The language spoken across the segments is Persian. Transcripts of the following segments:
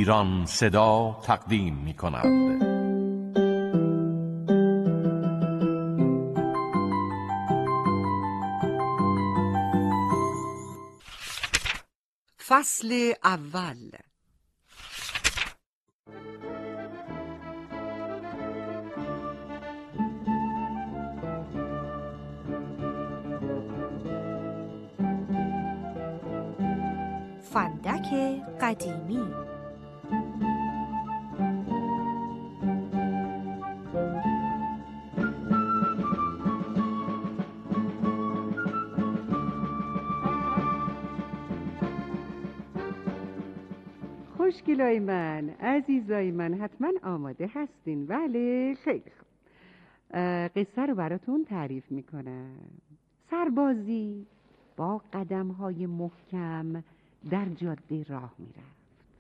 ایران صدا تقدیم می کند. فصل اول. فندک قدیمی. خوشگلای من، عزیزای من، حتما آماده هستین؟ بله، خیلی خوب. قصه رو براتون تعریف میکنم. سربازی با قدم‌های محکم در جاده راه میرفت.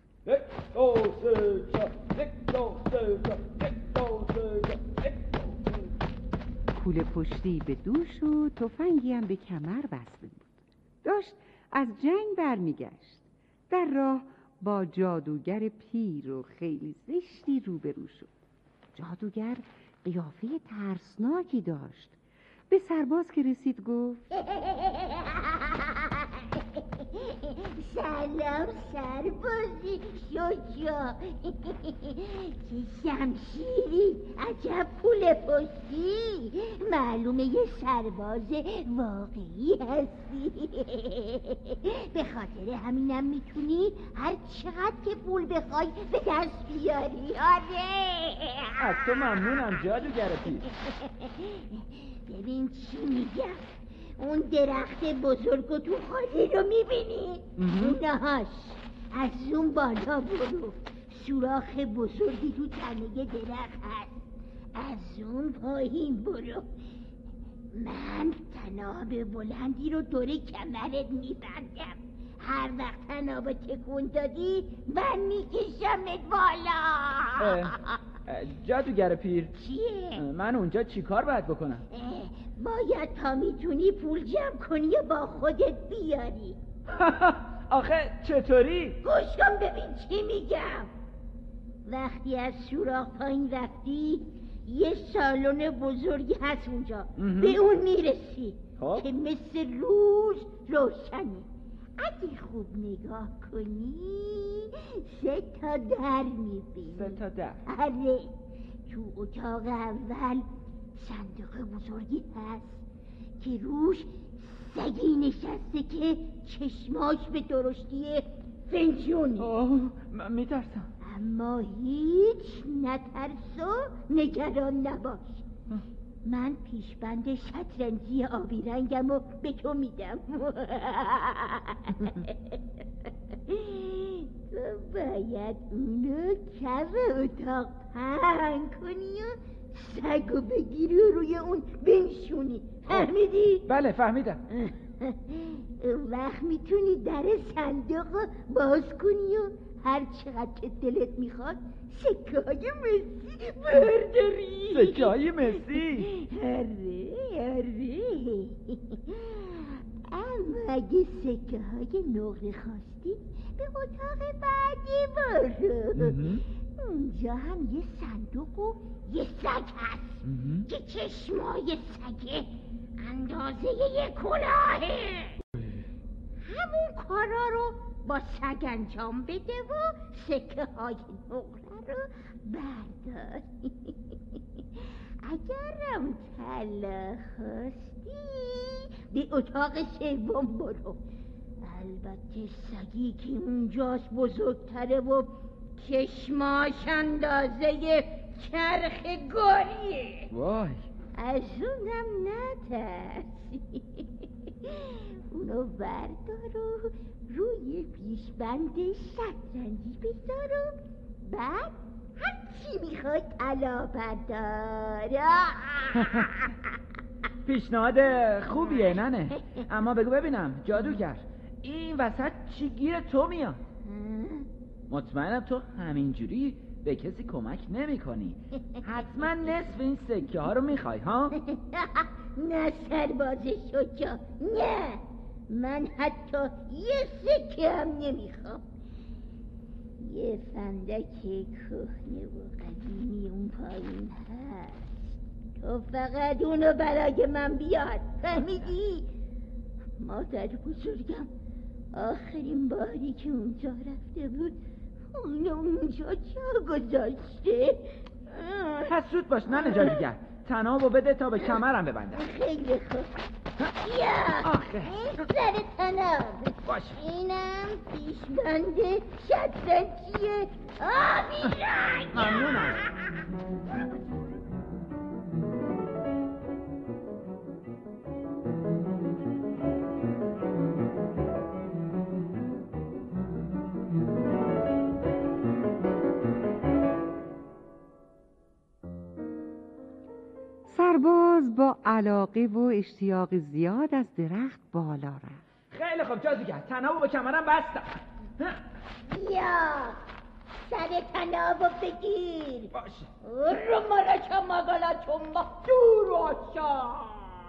کوله پشتی به دوش و تفنگی هم به کمر بسته بود. داشت از جنگ برمیگشت. در راه با جادوگر پیر و خیلی زشتی روبرو شد. جادوگر قیافه ترسناکی داشت. به سرباز که رسید گفت: سلام سربازی شجاع، چه شمشیری، عجب پول پشتی، معلومه یه سرباز واقعی هستی. به خاطر همینم میتونی هر چقدر که پول بخوای به دست بیاری. آره از تو ممنونم جادوگر پیر. ببین چی میگم، اون درخت بزرگ و تو خالی رو میبینی؟ اونهاش. از اون بالا برو، سوراخ بزرگی تو تنه درخت هست. از اون پایین برو. من طناب بلندی رو دور کمرت میبندم. هر وقت طناب تکون دادی من میکشمت بالا. جادوگر پیر، چیه؟ من اونجا چی کار باید بکنم؟ باید تا میتونی پول جمع کنی و با خودت بیاری. آخه چطوری؟ گوش کن ببین چی میگم. وقتی از سوراخ پایین رفتی یه سالن بزرگی هست اونجا. به اون میرسی که مثل روز روشنه. اگه خوب نگاه کنی 3 تا در میبینی. 3 تا در؟ آره. تو اتاق اول صندوق بزرگی هست که روش سگی نشسته که چشماش به درشتی فنجونه. من میترسم. اما هیچ نترس و نگران نباش. من پیشبند شطرنجی آبی رنگم و به تو میدم. تو باید اونو کف اتاق پهن کنی و سگو بگیری و روی اون بنشونی. فهمیدی؟ بله فهمیدم. اون وقت میتونی در صندوق رو باز کنی و هر چقدر که دلت میخواد سکه های مسی برداری. سکه های مسی؟ آره. اما اگه سکه های نقره خواستی به اتاق بعدی برو. اونجا هم یه صندوق و یه سگ هست که چشمای سگه اندازه یه کلاهه. همون کارا رو با سگ انجام بده و سکه های نقره رو بردار. اگرم طلا خواستی به اتاق سوم برو. البته سگی که اونجاست بزرگتره و چشماش اندازه چرخ گاریه. وای، از اونم نترسی. اونو بردار و روی پیشبند شطرنجی بذار و بعد هر چی میخوای طلا بردار. پیشنهاد خوبیه ننه. اما بگو ببینم جادوگر، این وسط چی گیر تو میاد؟ مطمئنم تو همینجوری به کسی کمک نمی کنی. حتما نصف این سکه ها رو میخوای ها؟ نه سرباز شجاع، نه. من حتی یه سکه هم نمیخوام. یه فندک کهنه و قدیمی اون پایین هست. تو فقط اونو برای من بیار، فهمیدی؟ مادر بزرگم آخرین باری که اونجا رفته بود اونو اونجا جا گذاشته. پس زود باش ننه جادوگر، طنابو بده تا به کمرم ببندم. خیلی خوب. یا آخه این سر طناب باشه. اینم پیشبند شطرنجیه آبی رنگ. ممنونم. سرباز با علاقه و اشتیاق زیاد از درخت بالا رفت. خیلی خوب جادوگر، طنابو به کمرم بستم. یا سر طنابو بگیر. باشه. رو مرا ماگالا چومبا دور آشا.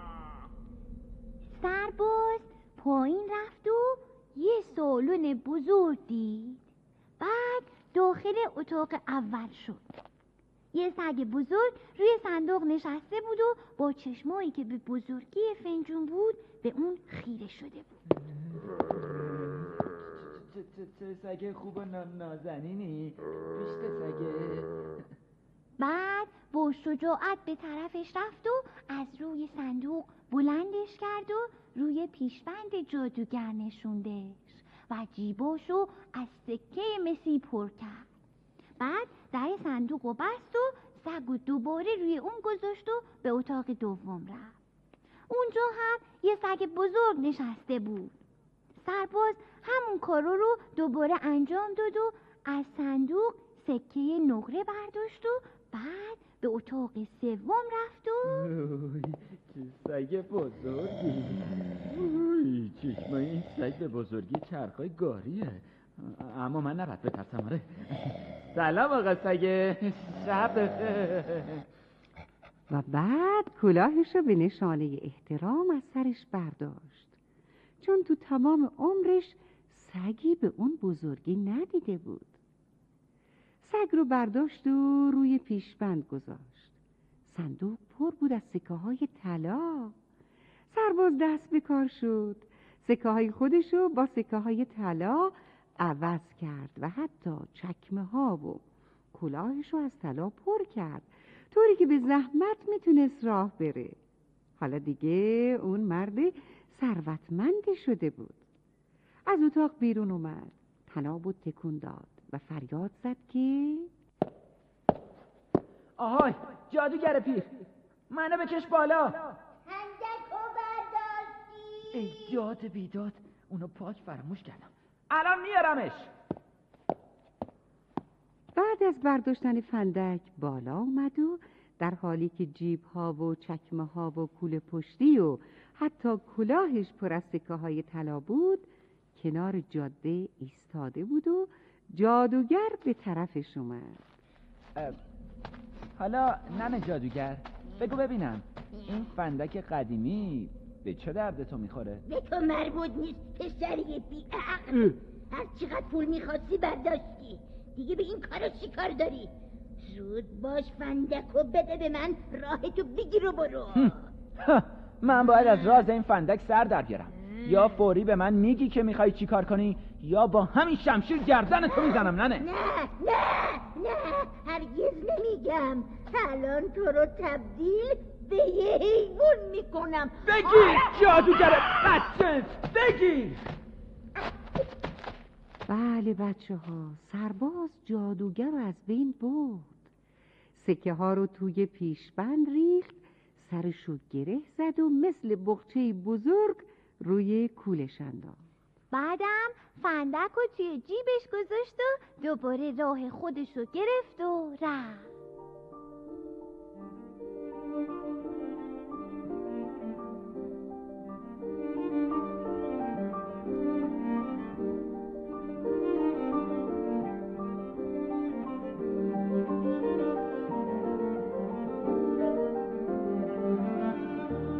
سرباز پایین رفت و یه سالن بزرگ دید. بعد داخل اتاق اول شد. یه سگ بزرگ روی صندوق نشسته بود و با چشمایی که به بزرگی فنجون بود به اون خیره شده بود. چه سگ خوب و نازنینی. بیشتر سگه. بعد با شجاعت به طرفش رفت و از روی صندوق بلندش کرد و روی پیشبند جادوگر نشوندش و جیباشو از سکه مسی پر کرد. بعد در صندوق رو بست و سگ و دوباره روی اون گذاشت و به اتاق دوم رفت. اونجا هم یه سگ بزرگ نشسته بود. سرباز همون کارو رو دوباره انجام داد و از صندوق سکه نقره برداشت و بعد به اتاق سوم رفت و چه سگ بزرگی. چشمای این سگ به بزرگی چرخای گاریه. اما من نباید بترسم. آره. سلام آقا سگ. شب. و بعد کلاهش رو به نشانه احترام از سرش برداشت، چون تو تمام عمرش سگی به اون بزرگی ندیده بود. سگ رو برداشت و روی پیشبند گذاشت. صندوق پر بود از سکه های طلا. سرباز دست به کار شد. سکه های خودشو با سکه های طلا عوض کرد و حتی چکمه ها و کلاهشو از طلا پر کرد، طوری که به زحمت میتونست راه بره. حالا دیگه اون مرد ثروتمندی شده بود. از اتاق بیرون اومد، طنابو تکون داد و فریاد زد که آهای جادوگر پیر، منو بکش بالا. هندکو برداشتی؟ ای داد بیداد، اونو پاک فراموش کردم. الان میارمش. بعد از برداشتن فندک بالا اومد و در حالی که جیب ها و چکمه ها و کوله پشتی و حتی کلاهش پر از سکه های طلا بود، کنار جاده ایستاده بود و جادوگر به طرفش اومد. حالا ننه جادوگر، بگو ببینم این فندک قدیمی به چه درد تو میخوره؟ به تو مربوط نیست پسری بیعقل. هر چقدر پول میخواستی برداشتی، دیگه به این کارا چی کار داری؟ زود باش فندکو بده به من، راهتو بگیر و برو. من باید از راز این فندک سر در بیارم. یا فوری به من میگی که میخوای چی کار کنی، یا با همین شمشیر گردن تو میزنم. ننه نه هرگز نمیگم. الان تو رو تبدیل به یه حیوان میکنم. بگیر جادوگر بدجنس، بگیر. بله بچه ها، سرباز جادوگر رو از بین برد. سکه ها رو توی پیشبند ریخت، سرشو گره زد و مثل بقچه بزرگ روی کولش انداخت. بعدم فندک رو توی جیبش گذاشت و دوباره راه خودشو گرفت و رفت.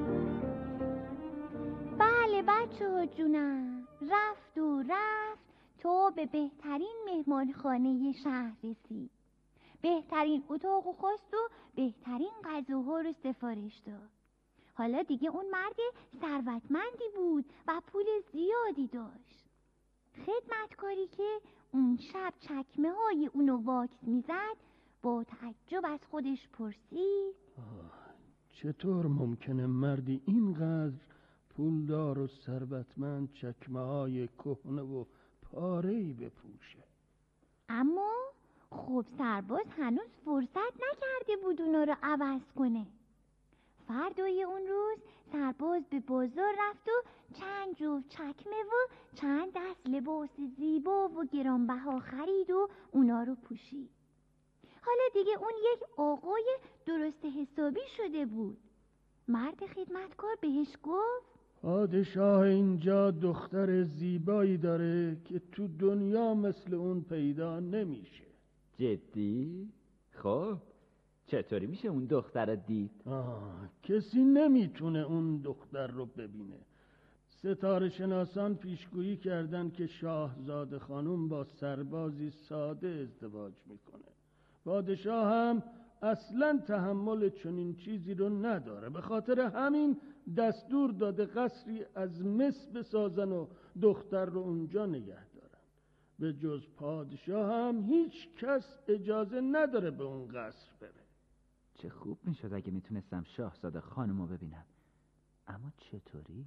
بچه ها جونم، رفت تو به بهترین مهمانخانه شهر رسید. بهترین اتاق خواست و بهترین غذاها رو سفارش داد. حالا دیگه اون مرد ثروتمندی بود و پول زیادی داشت. خدمتکاری که اون شب چکمه های اونو واکس میزد با تعجب از خودش پرسید: چطور ممکنه مردی اینقدر پولدار و ثروتمند چکمه های کهنه و پاره‌ای بپوشه؟ اما خب سرباز هنوز فرصت نکرده بود اونا رو عوض کنه. فردای اون روز سرباز به بازار رفت و چند جفت چکمه و چند دست لباس زیبا و گرانبها خرید و اونا رو پوشید. حالا دیگه اون یک آقای درست حسابی شده بود. مرد خدمتکار بهش گفت: پادشاه اینجا دختر زیبایی داره که تو دنیا مثل اون پیدا نمیشه. جدی؟ خب چطوری میشه اون دختر دید؟ کسی نمیتونه اون دختر رو ببینه. ستاره شناسان پیشگویی کردن که شاهزاده خانم با سربازی ساده ازدواج میکنه. پادشاه هم اصلا تحمل چنین چیزی رو نداره. به خاطر همین دستور داده قصری از مس بسازن و دختر رو اونجا نگه دارن. به جز پادشاه هم هیچ کس اجازه نداره به اون قصر بره. چه خوب میشد اگه میتونستم شاهزاده خانم رو ببینم. اما چطوری؟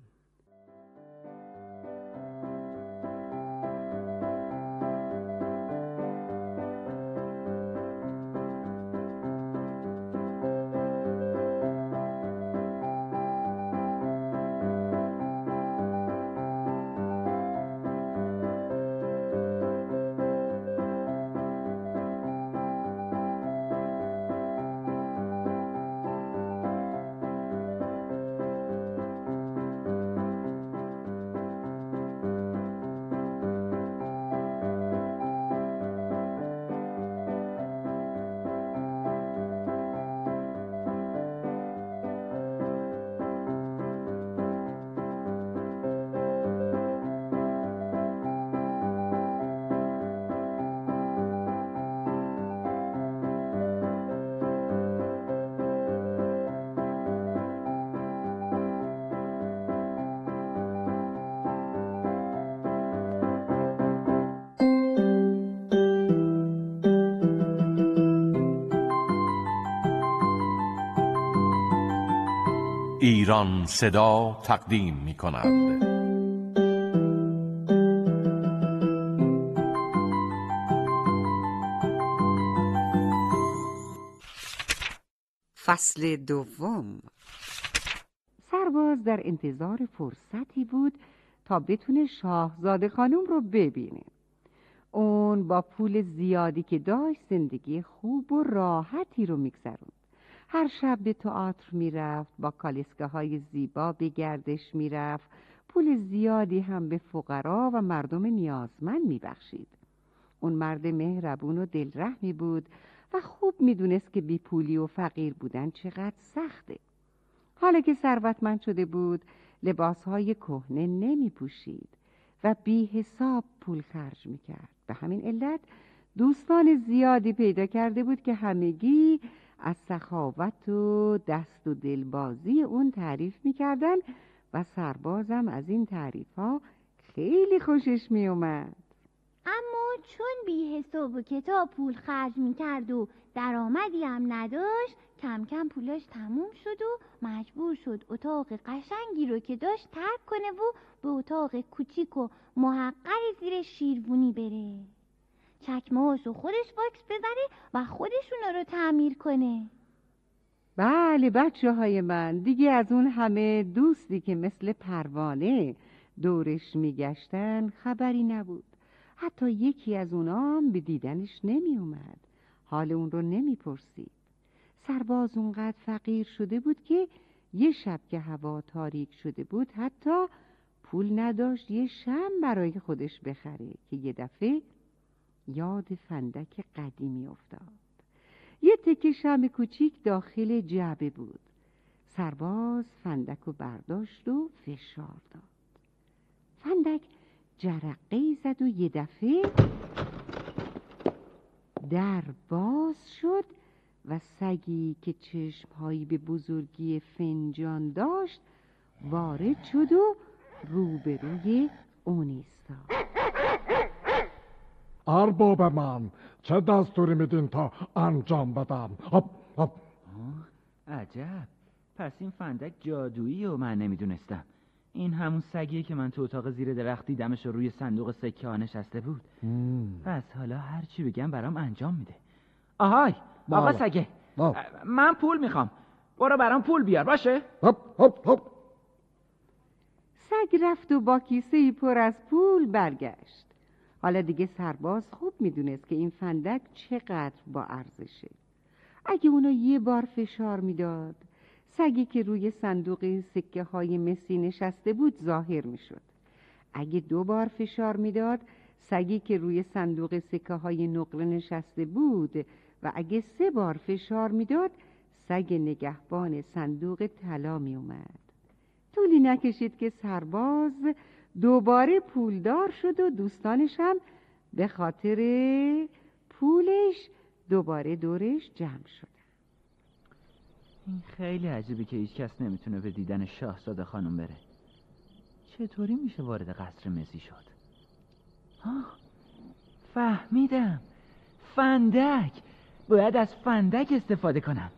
ایران صدا تقدیم می کند. فصل دوم. سرباز در انتظار فرصتی بود تا بتونه شاهزاده خانم رو ببینه. اون با پول زیادی که داشت زندگی خوب و راحتی رو میگذروند. هر شب به تئاتر میرفت، با کالسکه‌های زیبا به گردش میرفت، پول زیادی هم به فقرا و مردم نیازمند میبخشید. اون مرد مهربون و دلرحمی بود و خوب میدونست که بیپولی و فقیر بودن چقدر سخته. حالا که ثروتمند شده بود، لباسهای کهنه نمیپوشید و بی حساب پول خرج میکرد. به همین علت دوستان زیادی پیدا کرده بود که همگی از سخاوت و دست و دلبازی اون تعریف میکردن و سربازم از این تعریف‌ها خیلی خوشش میومد. اما چون بی حساب و کتاب پول خرج میکرد و درآمدی هم نداشت، کم کم پولاش تموم شد و مجبور شد اتاق قشنگی رو که داشت ترک کنه و به اتاق کوچیک و محقر زیر شیروانی بره. چکمه‌هاشو خودش واکس بزنه و خودش اونا رو تعمیر کنه. بله بچه‌های من، دیگه از اون همه دوستی که مثل پروانه دورش میگشتن خبری نبود. حتی یکی از اونام به دیدنش نمی اومد. حال اون رو نمی پرسید. سرباز اونقدر فقیر شده بود که یه شب که هوا تاریک شده بود حتی پول نداشت یه شمع برای خودش بخره که یه دفعه یاد فندک قدیمی افتاد. یه تکه شمع کوچیک داخل جعبه بود. سرباز فندک رو برداشت و فشار داد. فندک جرقه‌ای زد و یه دفعه در باز شد و سگی که چشمهایی به بزرگی فنجان داشت وارد شد و روبروی اون ایستاد. ارباب من، چه دستوری میدین تا انجام بدم؟ عجب، پس این فندک جادویی و من نمیدونستم. این همون سگیه که من تو اتاق زیر درخت دیدمش و روی صندوق سکه ها نشسته بود. پس حالا هر چی بگم برام انجام میده. آهای آقا سگه، من پول میخوام، برو برام پول بیار باشه؟ سگ رفت و با کیسه‌ای پر از پول برگشت. حالا دیگه سرباز خوب میدونست که این فندک چقدر با ارزشه. اگه اونو یه بار فشار میداد، سگی که روی صندوق سکه های مسی نشسته بود ظاهر میشد. اگه 2 بار فشار میداد، سگی که روی صندوق سکه های نقره نشسته بود و اگه 3 بار فشار میداد، سگ نگهبان صندوق طلا می اومد. طولی نکشید که سرباز دوباره پولدار شد و دوستانش هم به خاطر پولش دوباره دورش جمع شد. این خیلی عجیبه که هیچ کس نمیتونه به دیدن شاهزاده خانم بره. چطوری میشه وارد قصر مسی شد؟ فهمیدم، فندک. باید از فندک استفاده کنم.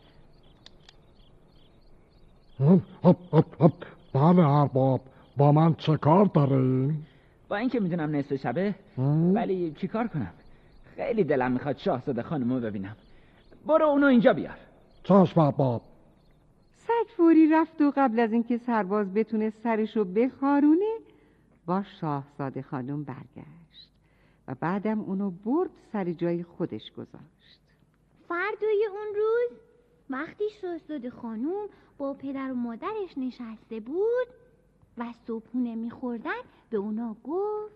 بله ارباب، با من چه کار داریم؟ با اینکه میدونم نصف شبه، ولی چی کار کنم؟ خیلی دلم میخواد شاهزاده خانمو ببینم. برو اونو اینجا بیار. چشم ارباب. سگ فوری رفت و قبل از اینکه سرباز بتونه سرشو بخارونه با شاهزاده خانم برگشت و بعدم اونو برد سر جای خودش گذاشت. فردای اون روز وقتی شاهزاده خانم با پدر و مادرش نشسته بود و صبحونه میخوردن به اونا گفت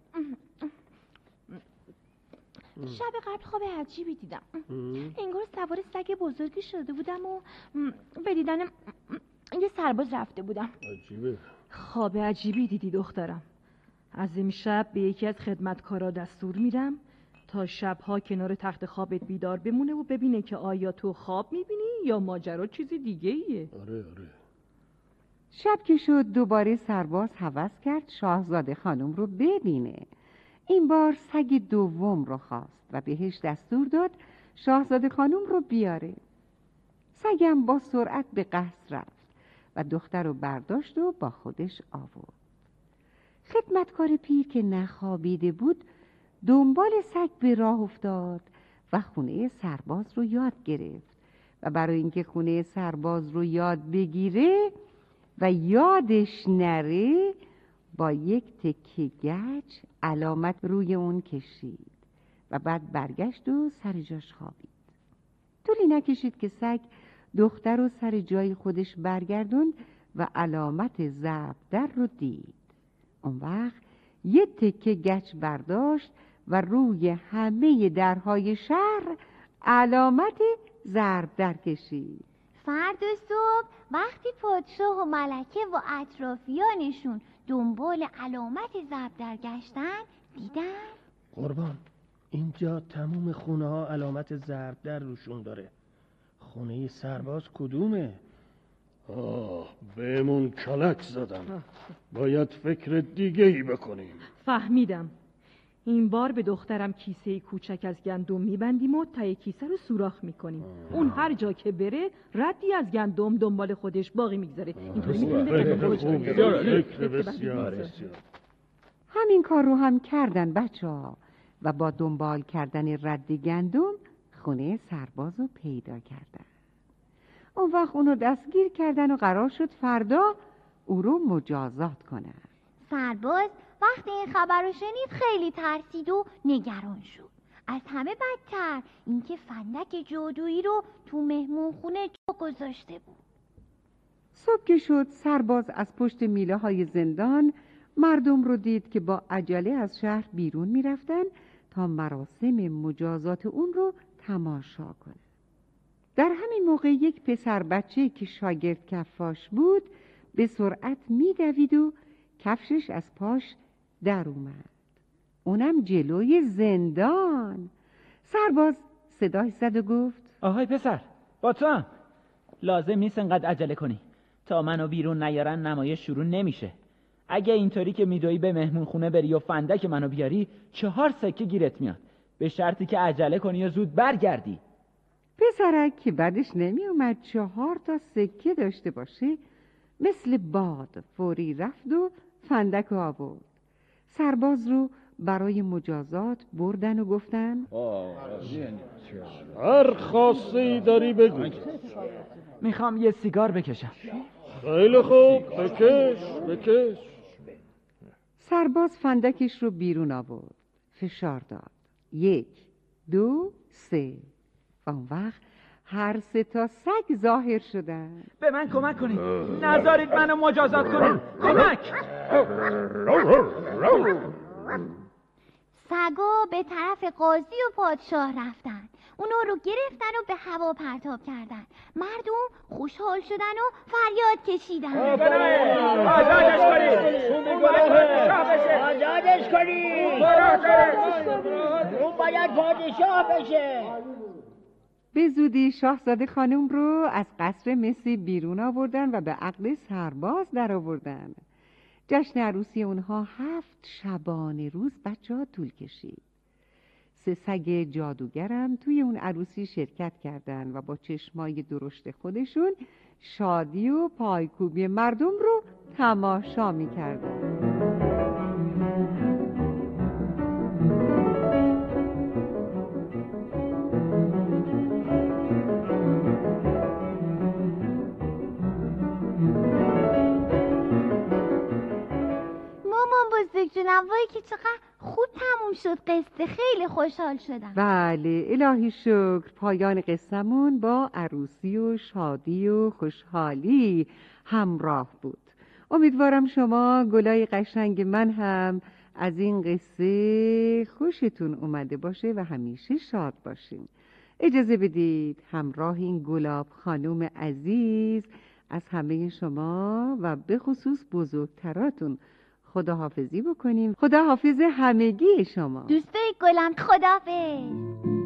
شب قبل خواب عجیبی دیدم. انگار سوار سگ بزرگی شده بودم و به دیدن یه سرباز رفته بودم. عجیبه. خواب عجیبی دیدی دخترم. از امشب به یکی از خدمتکارا دستور میدم تا شبها کنار تخت خوابت بیدار بمونه و ببینه که آیا تو خواب میبینی یا ماجرا چیزی دیگه ایه. آره. شب که شد دوباره سرباز هوس کرد شاهزاده خانم رو ببینه. این بار سگ دوم رو خواست و بهش دستور داد شاهزاده خانم رو بیاره. سگم با سرعت به قصر رفت و دختر رو برداشت و با خودش آورد. خدمتکار پیر که نخوابیده بود دنبال سگ به راه افتاد و خونه سرباز رو یاد گرفت و برای اینکه خونه سرباز رو یاد بگیره و یادش نره با یک تکه گچ علامت روی اون کشید و بعد برگشت و سر جاش خوابید. طولی نکشید که سگ دختر رو سر جای خودش برگردوند و علامت ضرب در رو دید. اون وقت یه تکه گچ برداشت و روی همه درهای شهر علامت ضرب در کشید. فردا صبح وقتی پادشاه و ملکه و اطرافیانشون دنبال علامت ضرب در گشتن دیدن قربان، اینجا تموم خونه ها علامت ضرب در روشون داره. خونه سرباز کدومه؟ بهمون کلک زدن. باید فکر دیگه ای بکنیم. فهمیدم. این بار به دخترم کیسه کوچک از گندم میبندیم و ته کیسه رو سوراخ میکنیم. اون هر جا که بره ردی از گندم دنبال خودش باقی میگذاره. اینطوری بسیار. همین کار رو هم کردن بچه‌ها و با دنبال کردن رد گندم خونه سرباز رو پیدا کردن. اون وقت اونو دستگیر کردن و قرار شد فردا او رو مجازات کنن. سرباز وقتی این خبر رو شنید خیلی ترسید و نگران شد. از همه بدتر اینکه فندک جادویی رو تو مهمونخونه جا گذاشته بود. صبح که شد سرباز از پشت میله های زندان مردم رو دید که با عجله از شهر بیرون می رفتن تا مراسم مجازات اون رو تماشا کنه. در همین موقع یک پسر بچه که شاگرد کفاش بود به سرعت می دوید و کفشش از پاش در اومد، اونم جلوی زندان. سرباز صدای زد و گفت آهای پسر، با تو هم. لازم نیست انقدر عجله کنی. تا منو بیرون نیارن نمایش شروع نمیشه. اگه اینطوری که میدوی به مهمون خونه بری و فندک منو بیاری 4 سکه گیرت میاد، به شرطی که عجله کنی و زود برگردی. پسرک که بعدش نمی اومد 4 سکه داشته باشه، مثل باد فوری رفت و فندک آورد. سرباز رو برای مجازات بردن و گفتن هر خاصی داری بگو. میخوام یه سیگار بکشم. خیلی خوب، بکش. سرباز فندکش رو بیرون آورد، فشار داد. 1 2 3. و اون وقت هر 3 سگ ظاهر شدن. به من کمک کنید، نذارید منو مجازات کنید. کمک! سگا به طرف قاضی و پادشاه رفتن، اونا رو گرفتن و به هوا پرتاب کردن. مردم خوشحال شدن و فریاد کشیدن. آزادش کنید! آزادش کنید! اون باید پادشاه بشه. به زودی شاهزاده خانم رو از قصر مصر بیرون آوردن و به عقد سرباز در آوردن. جشن عروسی اونها 7 شبانه روز بچه‌ها طول کشید. 3 سگ جادوگرم توی اون عروسی شرکت کردن و با چشمای درشت خودشون شادی و پایکوبی مردم رو تماشا می‌کردن. بزرگ جونم، وای که چقدر خوب تموم شد قصه، خیلی خوشحال شدم. بله الهی شکر. پایان قصه‌مون با عروسی و شادی و خوشحالی همراه بود. امیدوارم شما گلای قشنگ من هم از این قصه خوشتون اومده باشه و همیشه شاد باشین. اجازه بدید همراه این گلاب خانم عزیز از همه شما و به خصوص بزرگتراتون خداحافظی بکنیم. خداحافظ همگی شما. دوستای گلم، خداحافظ.